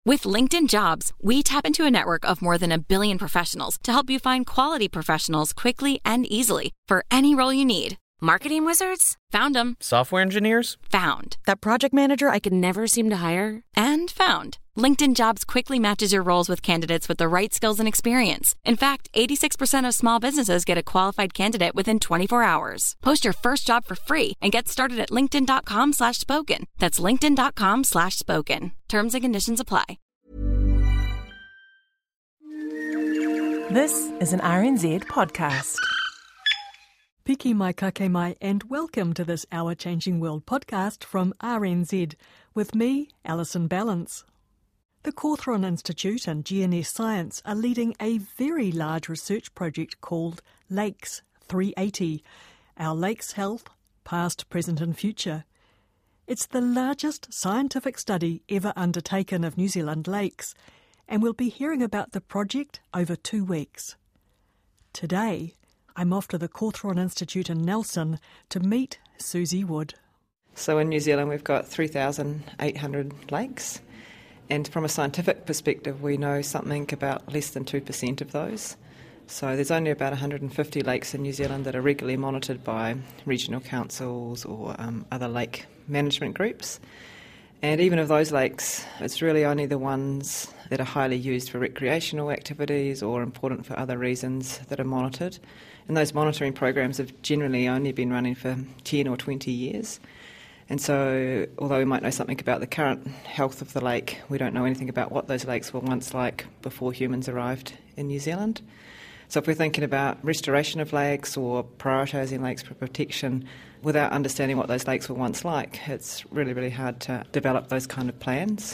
With LinkedIn Jobs, we tap into a network of more than 1 billion professionals to help you find quality professionals quickly and easily for any role you need. Marketing wizards? Found them. Software engineers? Found. That project manager I could never seem to hire? And found. LinkedIn Jobs quickly matches your roles with candidates with the right skills and experience. In fact, 86% of small businesses get a qualified candidate within 24 hours. Post your first job for free and get started at linkedin.com/spoken. That's linkedin.com/spoken. Terms and conditions apply. This is an RNZ podcast. Piki mai kake mai, and welcome to this Our Changing World podcast from RNZ with me, Alison Ballance. The Cawthron Institute and GNS Science are leading a very large research project called Lakes 380, Our Lakes Health, Past, Present and Future. It's the largest scientific study ever undertaken of New Zealand lakes, and we'll be hearing about the project over 2 weeks. Today, I'm off to the Cawthron Institute in Nelson to meet Susie Wood. So in New Zealand we've got 3,800 lakes, and from a scientific perspective we know something about less than 2% of those. So there's only about 150 lakes in New Zealand that are regularly monitored by regional councils or other lake management groups. And even of those lakes, it's really only the ones that are highly used for recreational activities or important for other reasons that are monitored. And those monitoring programs have generally only been running for 10 or 20 years. And so, although we might know something about the current health of the lake, we don't know anything about what those lakes were once like before humans arrived in New Zealand. So if we're thinking about restoration of lakes or prioritising lakes for protection without understanding what those lakes were once like, it's really, really hard to develop those kind of plans.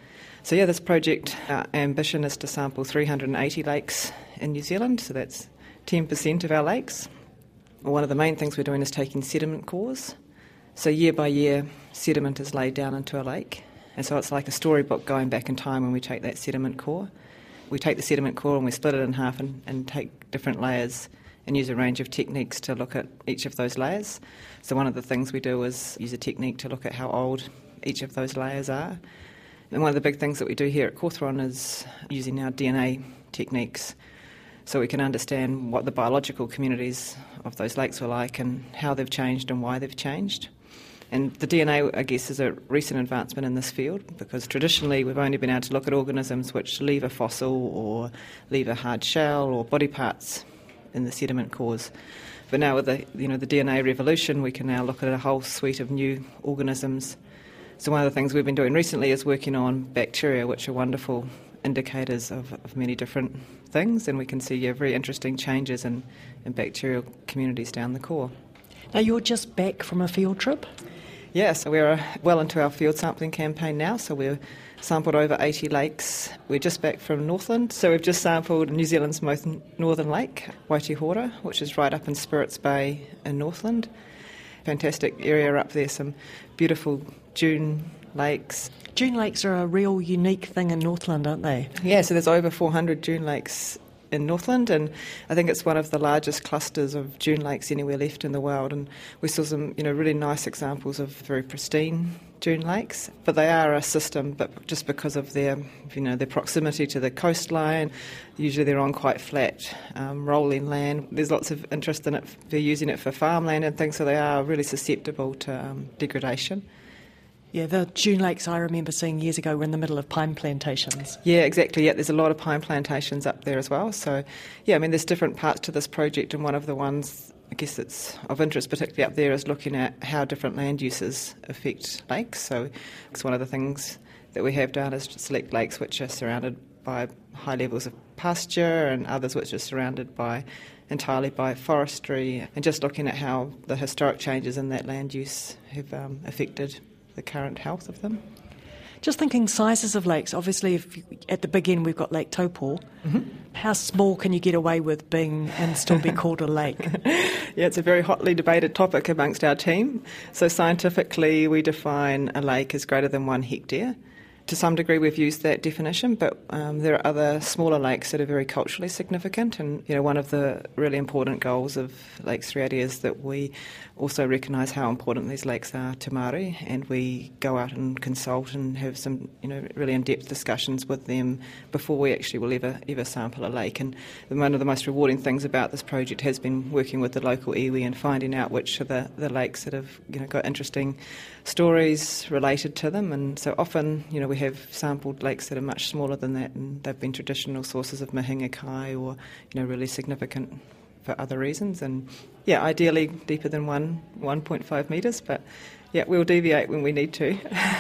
So yeah, this project, our ambition is to sample 380 lakes in New Zealand, so that's 10% of our lakes. One of the main things we're doing is taking sediment cores. So year by year, sediment is laid down into a lake. And so it's like a storybook going back in time when we take that sediment core. We take the sediment core and we split it in half and take different layers and use a range of techniques to look at each of those layers. So one of the things we do is use a technique to look at how old each of those layers are. And one of the big things that we do here at Cawthron is using our DNA techniques so we can understand what the biological communities of those lakes were like and how they've changed and why they've changed. And the DNA, I guess, is a recent advancement in this field because traditionally we've only been able to look at organisms which leave a fossil or leave a hard shell or body parts in the sediment cores. But now with the DNA revolution, we can now look at a whole suite of new organisms. So one of the things we've been doing recently is working on bacteria, which are wonderful indicators of many different things, and we can see very interesting changes in bacterial communities down the core. Now, you're just back from a field trip? Yeah, so we're well into our field sampling campaign now, so we've sampled over 80 lakes. We're just back from Northland, so we've just sampled New Zealand's most northern lake, Waitihora, which is right up in Spirits Bay in Northland. Fantastic area up there, some beautiful dune lakes. Dune lakes are a real unique thing in Northland, aren't they? Yeah, so there's over 400 dune lakes in Northland, and I think it's one of the largest clusters of dune lakes anywhere left in the world. And we saw some, really nice examples of very pristine dune lakes, but they are a system. But just because of their proximity to the coastline, usually they're on quite flat, rolling land. There's lots of interest in it. They're using it for farmland and things, so they are really susceptible to degradation. Yeah, the dune lakes I remember seeing years ago were in the middle of pine plantations. Yeah, exactly. Yeah, there's a lot of pine plantations up there as well. So, yeah, there's different parts to this project, and one of the ones, I guess, that's of interest, particularly up there, is looking at how different land uses affect lakes. So it's one of the things that we have done is to select lakes which are surrounded by high levels of pasture and others which are surrounded entirely by forestry, and just looking at how the historic changes in that land use have affected the current health of them. Just thinking sizes of lakes, obviously at the big end we've got Lake Taupo. Mm-hmm. How small can you get away with being and still be called a lake? Yeah, it's a very hotly debated topic amongst our team. So scientifically we define a lake as greater than 1 hectare, To some degree we've used that definition, but there are other smaller lakes that are very culturally significant, and one of the really important goals of Lakes 380 is that we also recognise how important these lakes are to Māori, and we go out and consult and have some really in-depth discussions with them before we actually will ever sample a lake. And one of the most rewarding things about this project has been working with the local iwi and finding out which are the lakes that have got interesting stories related to them. And so often we have sampled lakes that are much smaller than that, and they've been traditional sources of mahinga kai or really significant for other reasons. And ideally deeper than 1.5 metres, but we'll deviate when we need to.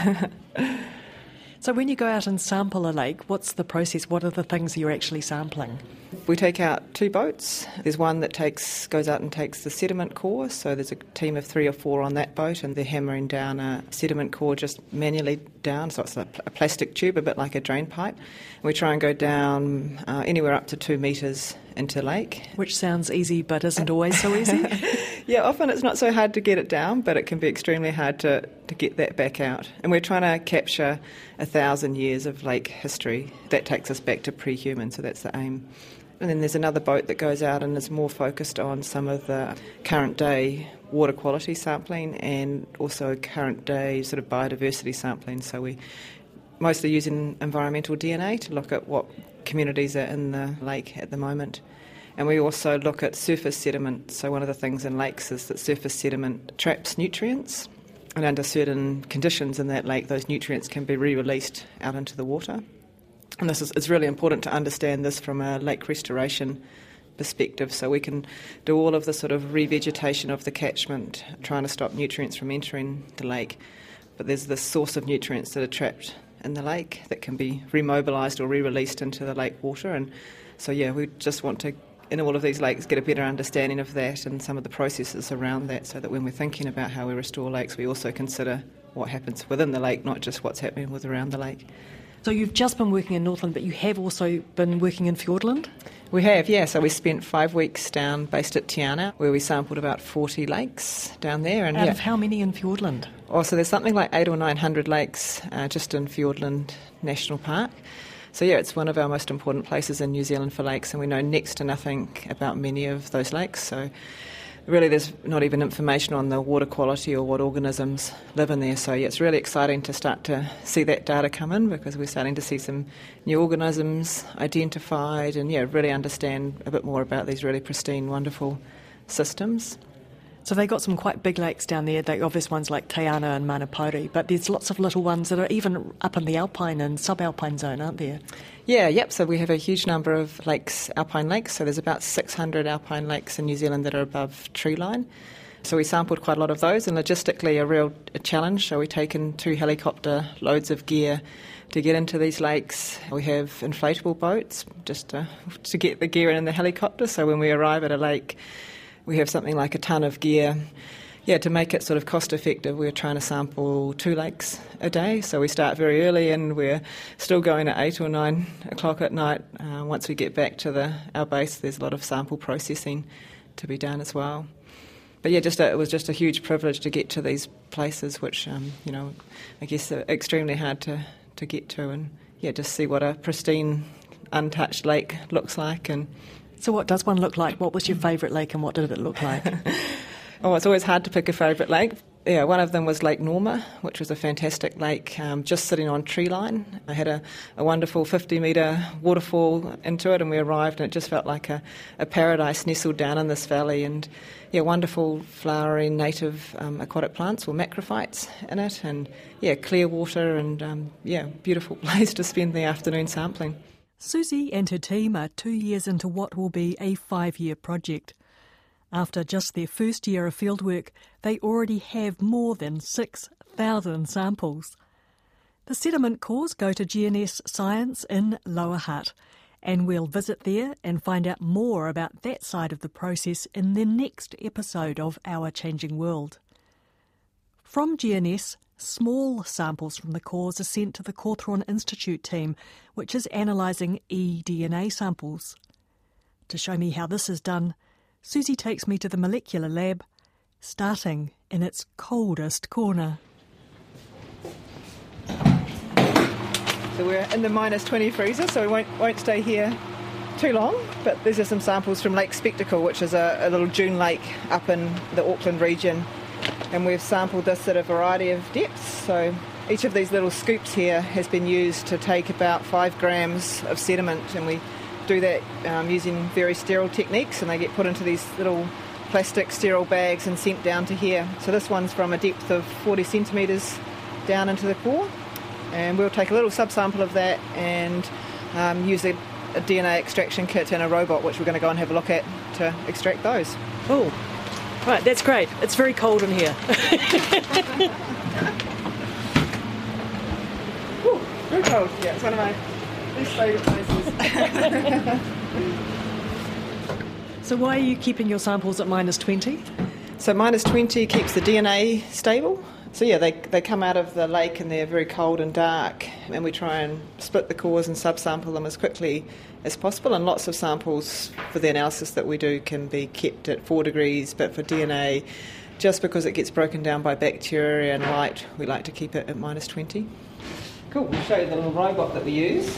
So when you go out and sample a lake, what's the process? What are the things you're actually sampling? We take out 2 boats. There's one that goes out and takes the sediment core, so there's a team of 3 or 4 on that boat, and they're hammering down a sediment core just manually down, so it's a plastic tube, a bit like a drain pipe. And we try and go down anywhere up to 2 metres into the lake. Which sounds easy but isn't always so easy. Often it's not so hard to get it down, but it can be extremely hard to get that back out. And we're trying to capture 1,000 years of lake history. That takes us back to pre-human, so that's the aim. And then there's another boat that goes out and is more focused on some of the current day water quality sampling and also current day sort of biodiversity sampling. So we mostly using environmental DNA to look at what communities are in the lake at the moment. And we also look at surface sediment. So one of the things in lakes is that surface sediment traps nutrients, and under certain conditions in that lake, those nutrients can be re-released out into the water. And it's really important to understand this from a lake restoration perspective, so we can do all of the sort of revegetation of the catchment, trying to stop nutrients from entering the lake. But there's this source of nutrients that are trapped in the lake that can be remobilised or re-released into the lake water. And so we just want to, in all of these lakes, get a better understanding of that and some of the processes around that, so that when we're thinking about how we restore lakes, we also consider what happens within the lake, not just what's happening around the lake. So you've just been working in Northland, but you have also been working in Fiordland? We have, So we spent 5 weeks based at Te Anau, where we sampled about 40 lakes down there. And out of how many in Fiordland? So there's something like 800 or 900 lakes just in Fiordland National Park. So it's one of our most important places in New Zealand for lakes, and we know next to nothing about many of those lakes. So really there's not even information on the water quality or what organisms live in there. So it's really exciting to start to see that data come in, because we're starting to see some new organisms identified and really understand a bit more about these really pristine, wonderful systems. So they got some quite big lakes down there, the obvious ones like Te Anau and Manapouri, but there's lots of little ones that are even up in the alpine and subalpine zone, aren't there? So we have a huge number of lakes, alpine lakes. So there's about 600 alpine lakes in New Zealand that are above tree line. So we sampled quite a lot of those, and logistically a challenge. So we've taken 2 helicopter loads of gear to get into these lakes. We have inflatable boats just to get the gear in the helicopter. So when we arrive at a lake, we have something like a tonne of gear. To make it sort of cost effective, we're trying to sample 2 lakes a day. So we start very early and we're still going at 8 or 9 o'clock at night. Once we get back to our base, there's a lot of sample processing to be done as well. But it was just a huge privilege to get to these places, which, I guess are extremely hard to get to, and just see what a pristine, untouched lake looks like. And so what does one look like? What was your favourite lake and what did it look like? It's always hard to pick a favourite lake. One of them was Lake Norma, which was a fantastic lake just sitting on tree line. I had a wonderful 50-metre waterfall into it, and we arrived and it just felt like a paradise nestled down in this valley. And wonderful flowering native aquatic plants or macrophytes in it, and clear water, and beautiful place to spend the afternoon sampling. Susie and her team are 2 years into what will be a 5-year project. After just their first year of fieldwork, they already have more than 6,000 samples. The sediment cores go to GNS Science in Lower Hutt, and we'll visit there and find out more about that side of the process in the next episode of Our Changing World. From GNS, small samples from the cores are sent to the Cawthron Institute team, which is analysing eDNA samples. To show me how this is done, Susie takes me to the molecular lab, starting in its coldest corner. So we're in the minus 20 freezer, so we won't stay here too long. But these are some samples from Lake Spectacle, which is a little dune lake up in the Auckland region. And we've sampled this at a variety of depths. So each of these little scoops here has been used to take about 5 grams of sediment, and we do that using very sterile techniques, and they get put into these little plastic sterile bags and sent down to here. So this one's from a depth of 40 centimetres down into the core, and we'll take a little subsample of that and use a DNA extraction kit and a robot, which we're going to go and have a look at to extract those. Oh, right, that's great. It's very cold in here. Ooh, very cold. Yeah, it's one of my least favourite places. So why are you keeping your samples at minus 20? So minus 20 keeps the DNA stable. So yeah, they come out of the lake and they're very cold and dark, and we try and split the cores and subsample them as quickly as possible. And lots of samples for the analysis that we do can be kept at 4 degrees, but for DNA, just because it gets broken down by bacteria and light, we like to keep it at minus 20. Cool, we'll show you the little robot that we use.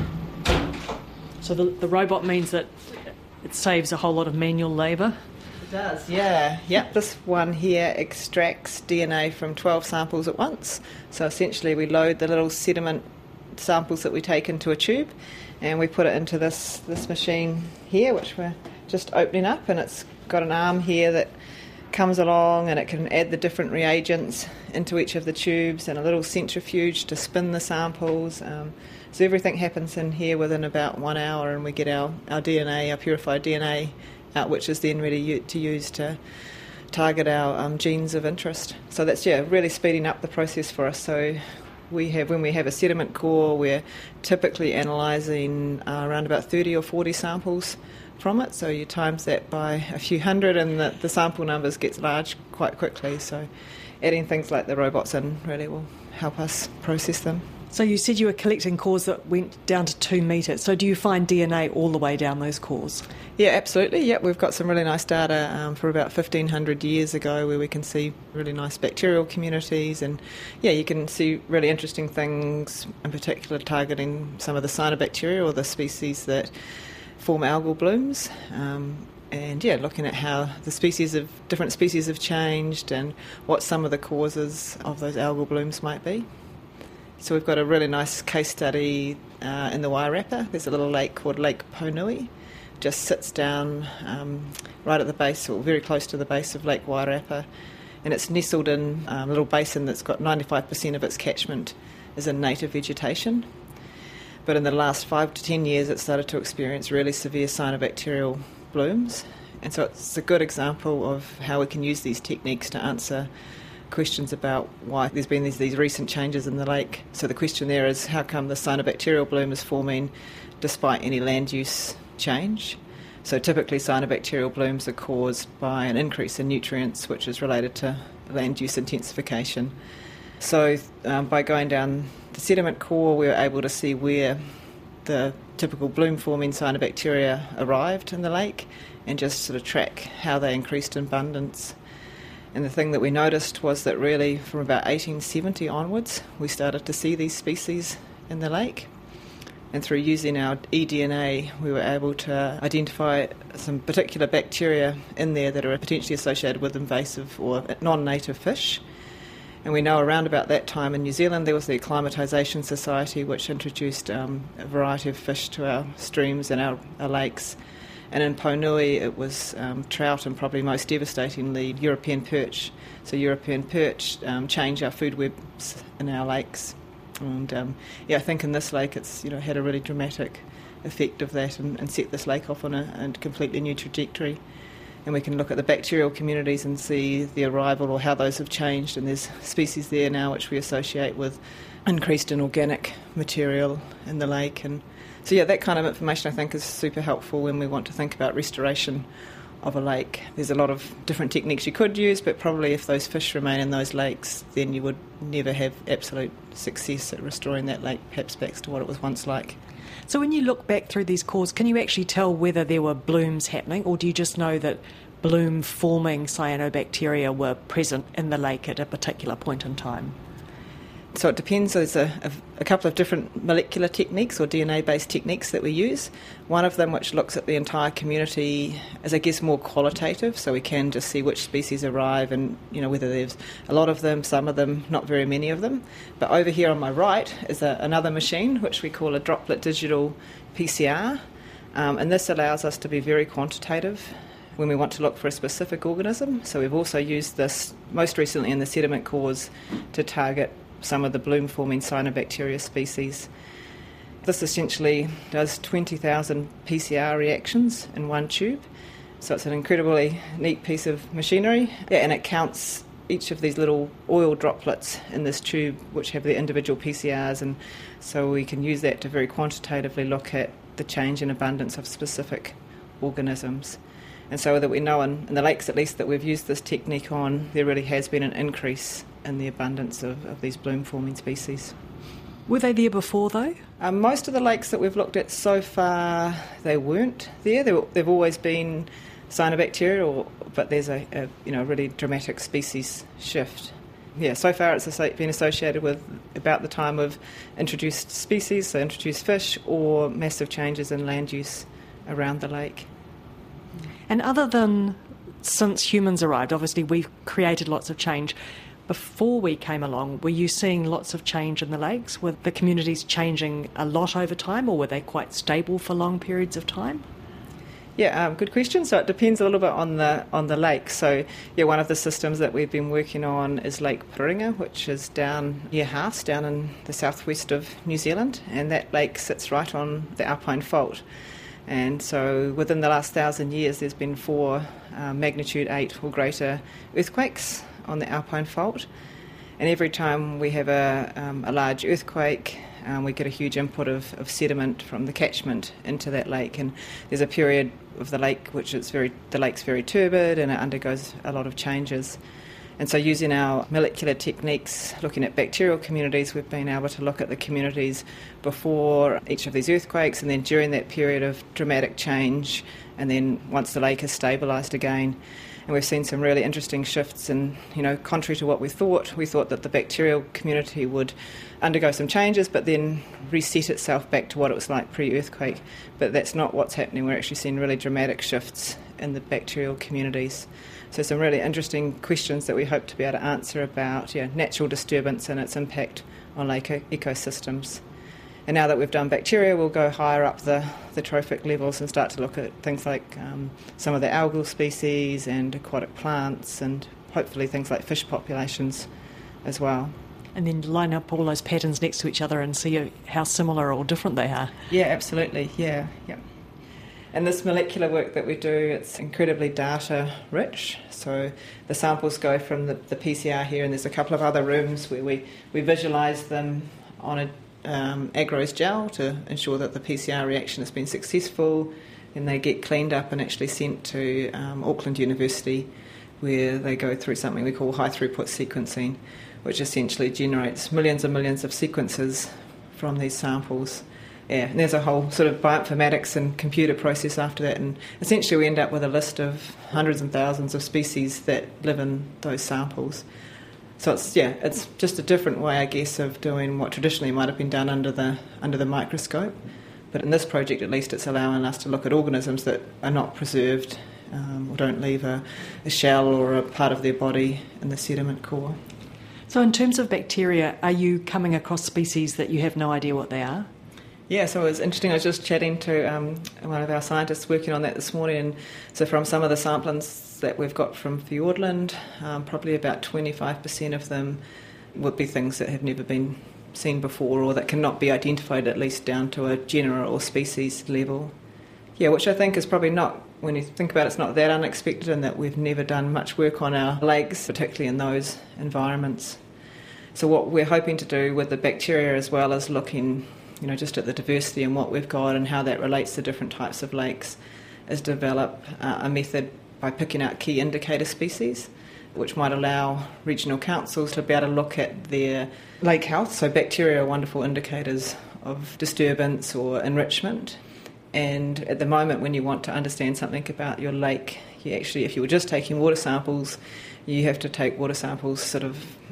So the robot means that it saves a whole lot of manual labour. It does, yeah. Yep, this one here extracts DNA from 12 samples at once. So essentially we load the little sediment samples that we take into a tube, and we put it into this machine here, which we're just opening up, and it's got an arm here that comes along and it can add the different reagents into each of the tubes, and a little centrifuge to spin the samples. So everything happens in here within about 1 hour, and we get our DNA, our purified DNA out, which is then ready to use to target our genes of interest. So that's, really speeding up the process for us. So when we have a sediment core, we're typically analysing around about 30 or 40 samples from it. So you times that by a few hundred, and the sample numbers gets large quite quickly. So adding things like the robots in really will help us process them. So you said you were collecting cores that went down to 2 metres. So do you find DNA all the way down those cores? Yeah, absolutely. Yep, we've got some really nice data for about 1,500 years ago, where we can see really nice bacterial communities, and you can see really interesting things, in particular targeting some of the cyanobacteria, or the species that form algal blooms. And looking at how the different species have changed and what some of the causes of those algal blooms might be. So we've got a really nice case study in the Wairarapa. There's a little lake called Lake Ponui. Just sits down right at the base, or very close to the base of Lake Wairarapa, and it's nestled in a little basin that's got 95% of its catchment is in native vegetation. But in the last 5 to 10 years, it started to experience really severe cyanobacterial blooms, and so it's a good example of how we can use these techniques to answer questions about why there's been these recent changes in the lake. So the question there is, how come the cyanobacterial bloom is forming despite any land use change? So typically cyanobacterial blooms are caused by an increase in nutrients, which is related to land use intensification. So by going down the sediment core, we were able to see where the typical bloom-forming cyanobacteria arrived in the lake, and just sort of track how they increased in abundance. And the thing that we noticed was that really from about 1870 onwards, we started to see these species in the lake. And through using our eDNA, we were able to identify some particular bacteria in there that are potentially associated with invasive or non-native fish. And we know around about that time in New Zealand there was the Acclimatisation Society, which introduced a variety of fish to our streams and our lakes. And in Ponui it was trout, and probably most devastatingly European perch. So European perch change our food webs in our lakes. And I think in this lake it's had a really dramatic effect of that, and set this lake off on a completely new trajectory. And we can look at the bacterial communities and see the arrival or how those have changed, and there's species there now which we associate with increased in organic material in the lake. And so that kind of information I think is super helpful when we want to think about restoration of a lake. There's a lot of different techniques you could use, but probably if those fish remain in those lakes, then you would never have absolute success at restoring that lake perhaps back to what it was once like. So when you look back through these cores, can you actually tell whether there were blooms happening, or do you just know that bloom-forming cyanobacteria were present in the lake at a particular point in time? So it depends. There's a couple of different molecular techniques or DNA-based techniques that we use. One of them, which looks at the entire community, is, I guess, more qualitative, so we can just see which species arrive and, whether there's a lot of them, some of them, not very many of them. But over here on my right is another machine, which we call a droplet digital PCR, and this allows us to be very quantitative when we want to look for a specific organism. So we've also used this most recently in the sediment cores to target some of the bloom-forming cyanobacteria species. This essentially does 20,000 PCR reactions in one tube. So it's an incredibly neat piece of machinery. Yeah, and it counts each of these little oil droplets in this tube, which have their individual PCRs, and so we can use that to very quantitatively look at the change in abundance of specific organisms. And so that we know in the lakes, at least, that we've used this technique on, there really has been an increase in the abundance of these bloom-forming species. Were they there before, though? Most of the lakes that we've looked at so far, they weren't there. They've always been cyanobacteria, but there's a really dramatic species shift. Yeah, so far it's been associated with about the time of introduced species, so introduced fish, or massive changes in land use around the lake. And other than since humans arrived, obviously we've created lots of change. Before we came along, were you seeing lots of change in the lakes? Were the communities changing a lot over time, or were they quite stable for long periods of time? Yeah, good question. So it depends a little bit on the lake. So yeah, one of the systems that we've been working on is Lake Puringa, which is down near Haast, down in the southwest of New Zealand, and that lake sits right on the Alpine Fault. And so within the last 1,000 years, there's been 4 magnitude 8 or greater earthquakes on the Alpine Fault. And every time we have a large earthquake, we get a huge input of sediment from the catchment into that lake. And there's a period of the lake which the lake's very turbid and it undergoes a lot of changes. And so using our molecular techniques, looking at bacterial communities, we've been able to look at the communities before each of these earthquakes and then during that period of dramatic change, and then once the lake has stabilised again. And we've seen some really interesting shifts, and contrary to what we thought that the bacterial community would undergo some changes but then reset itself back to what it was like pre-earthquake. But that's not what's happening. We're actually seeing really dramatic shifts in the bacterial communities. So some really interesting questions that we hope to be able to answer about natural disturbance and its impact on lake ecosystems. And now that we've done bacteria, we'll go higher up the trophic levels and start to look at things like some of the algal species and aquatic plants, and hopefully things like fish populations as well. And then line up all those patterns next to each other and see how similar or different they are. Yeah, absolutely. Yeah. And this molecular work that we do, it's incredibly data rich. So the samples go from the PCR here, and there's a couple of other rooms where we visualise them on a Agros gel to ensure that the PCR reaction has been successful, and they get cleaned up and actually sent to Auckland University, where they go through something we call high throughput sequencing, which essentially generates millions and millions of sequences from these samples. Yeah, and there's a whole sort of bioinformatics and computer process after that, and essentially we end up with a list of hundreds and thousands of species that live in those samples. So it's just a different way, I guess, of doing what traditionally might have been done under the microscope. But in this project, at least, it's allowing us to look at organisms that are not preserved or don't leave a shell or a part of their body in the sediment core. So in terms of bacteria, are you coming across species that you have no idea what they are? Yeah, so it was interesting. I was just chatting to one of our scientists working on that this morning. And so from some of the samplings that we've got from Fiordland, probably about 25% of them would be things that have never been seen before, or that cannot be identified, at least down to a genera or species level. Yeah, which I think is probably not, when you think about it, it's not that unexpected, in that we've never done much work on our lakes, particularly in those environments. So what we're hoping to do with the bacteria, as well as looking just at the diversity and what we've got and how that relates to different types of lakes, is develop a method by picking out key indicator species, which might allow regional councils to be able to look at their lake health. So bacteria are wonderful indicators of disturbance or enrichment. And at the moment, when you want to understand something about your lake, you actually, if you were just taking water samples, you have to take water samples sort of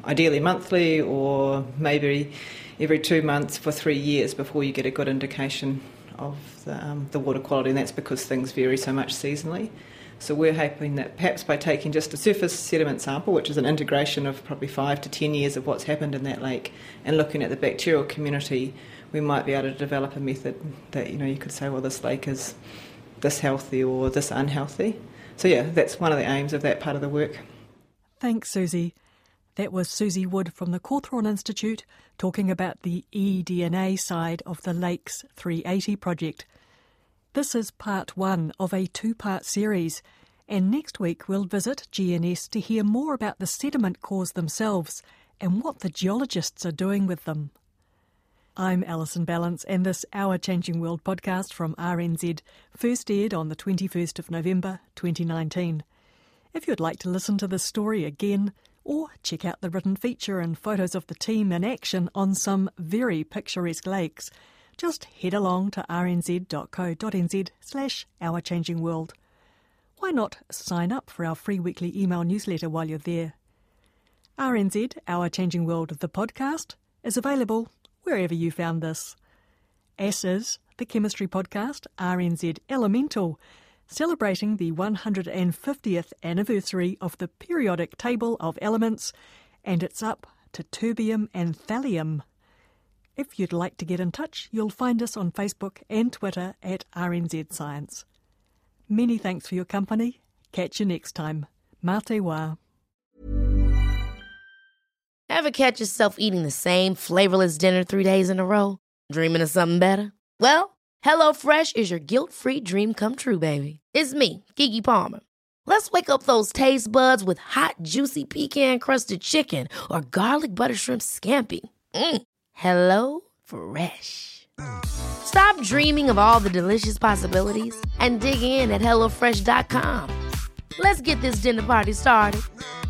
ideally monthly, or maybe every 2 months for 3 years before you get a good indication of the water quality, and that's because things vary so much seasonally. So we're hoping that perhaps by taking just a surface sediment sample, which is an integration of probably 5 to 10 years of what's happened in that lake, and looking at the bacterial community, we might be able to develop a method that, you could say, well, this lake is this healthy or this unhealthy. So yeah, that's one of the aims of that part of the work. Thanks, Susie. That was Susie Wood from the Cawthron Institute talking about the eDNA side of the Lakes 380 project. This is part 1 of a 2-part series, and next week we'll visit GNS to hear more about the sediment cores themselves and what the geologists are doing with them. I'm Alison Ballance, and this Our Changing World podcast from RNZ first aired on the 21st of November 2019. If you'd like to listen to this story again, or check out the written feature and photos of the team in action on some very picturesque lakes, just head along to rnz.co.nz/ourchangingworld. Why not sign up for our free weekly email newsletter while you're there? RNZ, Our Changing World, the podcast, is available wherever you found this. As is the chemistry podcast RNZ Elemental, celebrating the 150th anniversary of the periodic table of elements, and it's up to terbium and thallium. If you'd like to get in touch, you'll find us on Facebook and Twitter at RNZ Science. Many thanks for your company. Catch you next time. Mā te wā. Ever catch yourself eating the same flavorless dinner 3 days in a row? Dreaming of something better? Well, HelloFresh is your guilt-free dream come true, baby. It's me, Keke Palmer. Let's wake up those taste buds with hot, juicy pecan-crusted chicken or garlic butter shrimp scampi. Hello Fresh. Stop dreaming of all the delicious possibilities and dig in at HelloFresh.com. Let's get this dinner party started.